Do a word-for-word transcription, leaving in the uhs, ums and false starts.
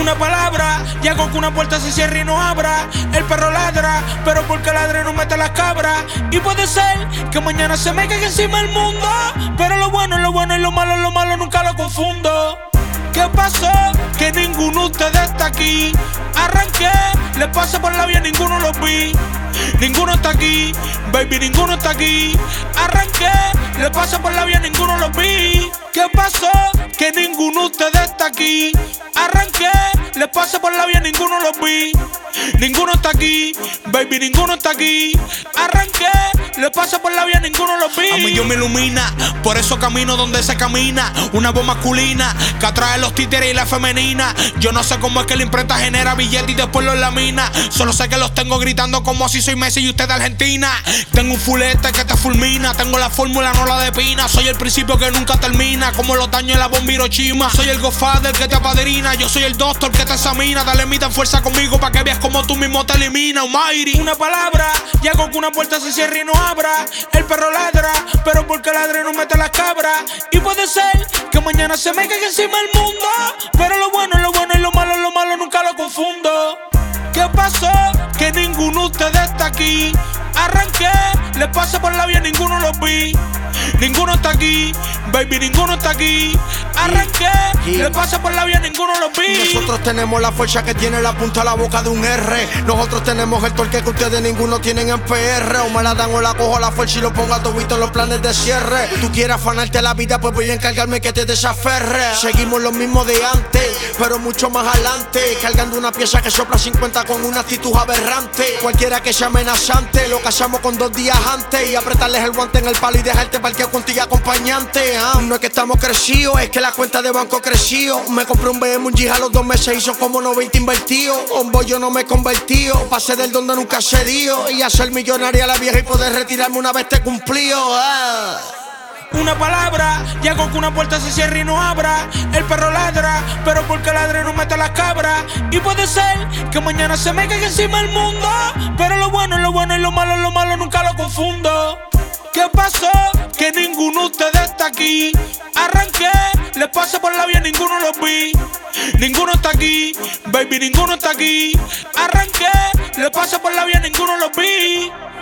Una palabra, y hago que una puerta se cierre y no abra. El perro ladra, pero porque ladre no mete las cabras. Y puede ser que mañana se me caiga encima el mundo, pero lo bueno es lo bueno y lo malo es lo malo, nunca lo confundo. ¿Qué pasó? Que ninguno de ustedes está aquí. Arranqué, les pasé por la vía, ninguno los vi. Ninguno está aquí, baby, ninguno está aquí. Arranqué, les pasé por la vía, ninguno los vi. ¿Qué pasó? Que ninguno de ustedes está aquí. Arranqué, les pasé por la vía, ninguno los vi. Ninguno está aquí, baby, ninguno está aquí. Arranqué, les pasé por la vía, ninguno los vi. A mí yo me ilumina, por eso camino donde se camina. Una voz masculina que atrae los títeres y la femenina. Yo no sé cómo es que la imprenta genera billetes y después los lamina. Solo sé que los tengo gritando como si soy Messi y usted de Argentina. Tengo un fulete que te fulmina, tengo la fórmula, no la de pina. Soy el principio que nunca termina, como los daños en la bomba Hiroshima. Soy el Godfather que te apadrina, yo soy el doctor que te examina. Dale mitad fuerza conmigo pa' que veas como tú mismo te elimina, Almighty. Una palabra, y hago que una puerta se cierre y no abra. El perro ladra, pero porque ladre no mete las cabras. Y puede ser que mañana se me caiga encima el mundo, pero lo bueno es lo bueno y lo malo es lo malo, nunca lo confundo. ¿Qué pasó? Que ninguno de ustedes está aquí. Arranqué, les pasé por la vía, ninguno los vi. Ninguno está aquí, baby, ninguno está aquí. Arranqué, les pasé por la vía, ninguno los vi. Nosotros tenemos la fuerza que tiene la punta a la boca de un R. Nosotros tenemos el torque que ustedes ninguno tienen en P R. O me la dan o la cojo a la fuerza y lo pongo a todito en los planes de cierre. Tú quieres afanarte la vida, pues voy a encargarme que te desaferre. Seguimos lo mismo de antes, pero mucho más adelante. Cargando una pieza que sopla cincuenta con una actitud aberrante. Cualquiera que sea amenazante, lo casamos con dos días antes. Y apretarles el guante en el palo y dejarte parqueado contigo acompañante. ah. No es que estamos crecidos, es que la cuenta de banco creció. Me compré un B M, un G a los dos meses y son como noventa invertidos. Un bollo no me he convertido, pasé del donde nunca se dio. Y a ser millonaria la vieja y poder retirarme una vez te cumplió. ah. Una palabra, y hago que una puerta se cierre y no abra. El perro ladra, pero porque ladre no mete las cabras. Y puede ser que mañana se me caiga encima el mundo, pero lo bueno es lo bueno y lo malo es lo malo, nunca lo confundo. ¿Qué pasó? Que ninguno de ustedes está aquí. Arranqué, les pasé por la vía, ninguno los vi. Ninguno está aquí, baby, ninguno está aquí. Arranqué, les pasé por la vía, ninguno los vi.